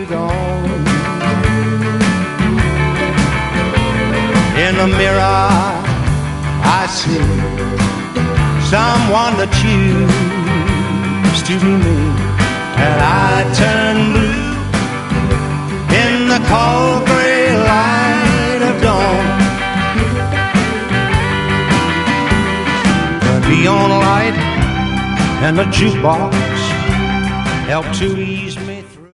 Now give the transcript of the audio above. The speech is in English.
gone. In the mirror I see someone that used to be me, and I turn blue in the cold gray light of dawn. The neon light and the jukebox help to ease me.